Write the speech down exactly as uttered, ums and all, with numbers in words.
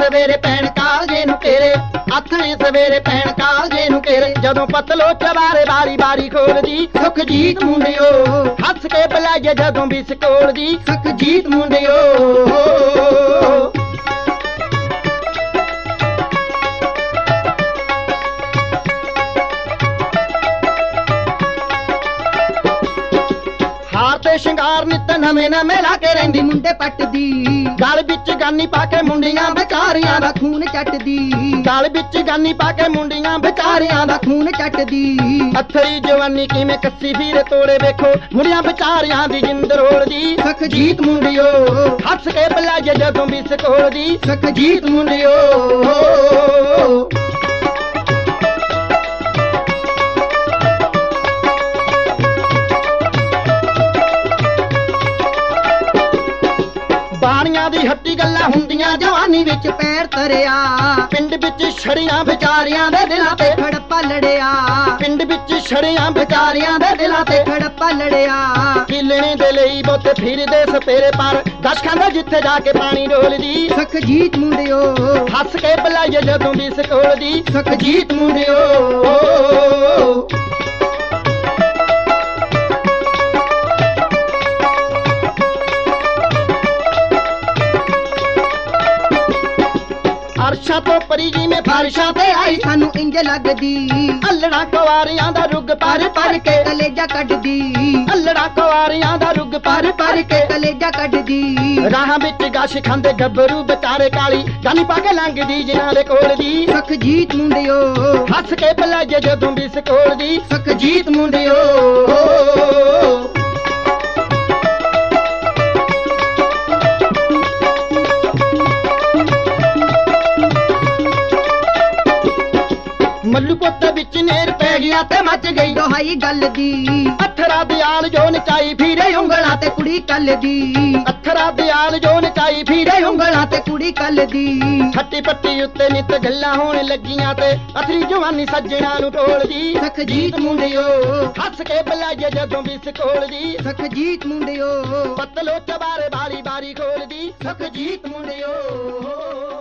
ਸਵੇਰੇ ਪੈਣ ਕਾਲਜੇ ਨੂੰ ਘੇਰੇ ਆਥਣੇ ਸਵੇਰੇ ਪੈਣ ਕਾਲਜੇ ਨੂੰ ਘੇਰੇ ਜਦੋਂ ਪਤਲੋ ਚਵਾਰੇ ਬਾਰੀ ਬਾਰੀ ਖੋਲਦੀ ਸੁਖਜੀਤ ਮੁੰਡਿਓ ਹੱਸ ਕੇ ਬੁਲਾਈਏ ਜਦੋਂ ਵੀ ਸਕੋਲਦੀ ਸੁਖਜੀਤ ਮੁੰਡਿਓ ਸ਼ਿੰਗਾਰ ਨਿੱਤ ਨਵੇਂ ਨਵੇਂ ਲਾ ਕੇ ਰਹਿੰਦੀ ਮੁੰਡੇ ਪੱਟਦੀ ਗਲ ਵਿੱਚ ਗਾਨੀ ਪਾ ਕੇ ਮੁੰਡੀਆਂ ਵਿਚਾਰੀਆਂ ਦਾ ਖੂਨ ਚੱਟਦੀ ਗਲ ਵਿੱਚ ਗਾਨੀ ਪਾ ਕੇ ਮੁੰਡੀਆਂ ਵਿਚਾਰੀਆਂ ਦਾ ਖੂਨ ਚੱਟਦੀ ਅਥਰੀ ਜਵਾਨੀ ਕਿਵੇਂ ਕੱਸੀ ਵੀਰੇ ਤੋੜੇ ਵੇਖੋ ਮੁੰਡਿਆਂ ਵਿਚਾਰੀਆਂ ਦੀ ਜਿੰਦ ਰੋਲਦੀ ਸੁਖਜੀਤ ਮੁੰਡਿਓ ਹੱਸ ਕੇ ਬੁਲਾਈਏ ਜਦੋਂ ਵੀ ਸਕੋਲਦੀ ਸੁਖਜੀਤ ਮੁੰਡਿਓ ਦੀ ਹੱਟੀ ਗੱਲਾਂ ਹੁੰਦੀਆਂ ਜਵਾਨੀ ਵਿੱਚ ਪੈਰ ਧਰਿਆ ਪਿੰਡ ਵਿੱਚ ਛੜੀਆਂ ਵਿਚਾਰੀਆਂ ਦੇ ਦਿਲਾਂ ਤੇ ਖੜੱਪਾ ਲੜਿਆ ਪਿੰਡ ਵਿੱਚ ਛੜੀਆਂ ਵਿਚਾਰੀਆਂ ਦੇ ਦਿਲਾਂ ਤੇ ਖੜੱਪਾ ਲੜਿਆ ਕਿਲਣੇ ਦੇ ਲਈ ਬੋਤੇ ਫਿਰਦੇ ਸਪੇਰੇ ਪਰ ਦਸ ਖਾਂਦਾ ਜਿੱਥੇ ਜਾ ਕੇ ਪਾਣੀ ਡੋਲਦੀ ਸੁਖਜੀਤ ਮੁੰਡਿਓ ਹੱਸ ਕੇ ਬੁਲਾਈਏ ਜਦੋਂ ਵੀ ਸਕੋਲਦੀ ਸੁਖਜੀਤ ਮੁੰਡਿਓ ਅਰਸ਼ਾਂ ਤੋਂ ਪਰੀ ਜਿਵੇਂ ਫਰਸ਼ਾਂ ਤੇ ਆਈ ਸਾਨੂੰ ਇੰਜ ਲੱਗਦੀ ਅੱਲੜਾ ਕੁਆਰੀਆਂ ਦਾ ਰੁੱਗ ਪਰ ਪਰ ਕੇ ਕਲੇਜਾ ਕੱਢਦੀ ਅੱਲੜਾ ਕੁਆਰੀਆਂ ਦਾ ਰੁੱਗ ਪਰ ਪਰ ਕੇ ਕਲੇਜਾ ਕੱਢਦੀ ਰਾਹਾਂ ਵਿੱਚ ਗਸ਼ ਖਾਂਦੇ ਗੱਭਰੂ ਵਿਚਾਰੇ ਕਾਲੀ ਗਾਨੀ ਪਾ ਕੇ ਲੰਘਦੀ ਜਿਨ੍ਹਾਂ ਦੇ ਕੋਲ ਦੀ ਸੁਖਜੀਤ ਮੁੰਡਿਓ ਹੱਸ ਕੇ ਬੁਲਾਈਏ ਜਦੋਂ ਵੀ ਸਕੋਲਦੀ ਸੁਖਜੀਤ ਮੁੰਡਿਓ ਮੱਲੂ ਪੁੱਤ ਵਿੱਚ ਨੇਰ ਪੈ ਗਿਆ ਤੇ ਮੱਚ ਗਈ ਦੁਹਾਈ ਗੱਲ ਦੀ ਅਥਰਾ ਦਿਆਲ ਜੋ ਨਚਾਈ ਫਿਰੇ ਉਂਗਲਾਂ ਤੇ ਕੁੜੀ ਕੱਲ ਦੀ ਅਥਰਾ ਦਿਆਲ ਜੋ ਨਚਾਈ ਫਿਰੇ ਉਂਗਲਾਂ ਤੇ ਕੁੜੀ ਕੱਲ ਦੀ ਖੱਟੀ ਪੱਟੀ ਉੱਤੇ ਨਿੱਤ ਗੱਲਾਂ ਹੋਣ ਲੱਗੀਆਂ ਤੇ ਅਥਰੀ ਜਵਾਨੀ ਸੱਜਣਾ ਨੂੰ ਟੋਲਦੀ ਸੁਖਜੀਤ ਮੁੰਡਿਓ ਹੱਸ ਕੇ ਬੁਲਾਈਏ ਜਦੋਂ ਵੀ ਸਕੋਲਦੀ ਸੁਖਜੀਤ ਮੁੰਡਿਓ ਪਤਲੋ ਚਵਾਰੇ ਬਾਰੀ ਬਾਰੀ ਖੋਲਦੀ ਸੁਖਜੀਤ ਮੁੰਡਿਓ